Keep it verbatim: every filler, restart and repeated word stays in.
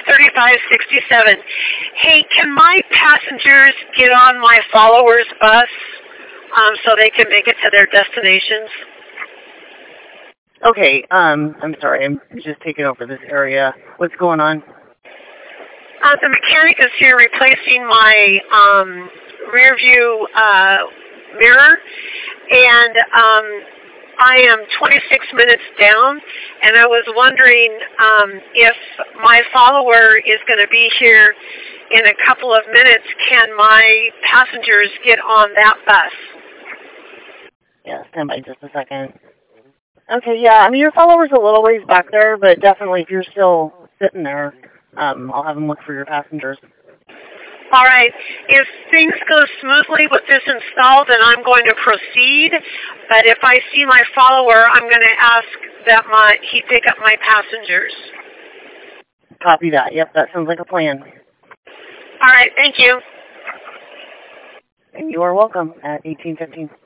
thirty-five sixty-seven. Hey, can my passengers get on my followers' bus um, so they can make it to their destinations? Okay, um, I'm sorry, I'm just taking over this area. What's going on? Uh, the mechanic is here replacing my um, rear view uh, mirror, and um, I am twenty-six minutes down, and I was wondering um, if my follower is going to be here in a couple of minutes. Can my passengers get on that bus? Yeah, stand by just a second. Okay, yeah, I mean, your follower's a little ways back there, but definitely if you're still sitting there, um, I'll have them look for your passengers. All right. If things go smoothly with this install, then I'm going to proceed. But if I see my follower, I'm going to ask that my he pick up my passengers. Copy that. Yep, that sounds like a plan. All right. Thank you. And you are welcome at eighteen fifteen.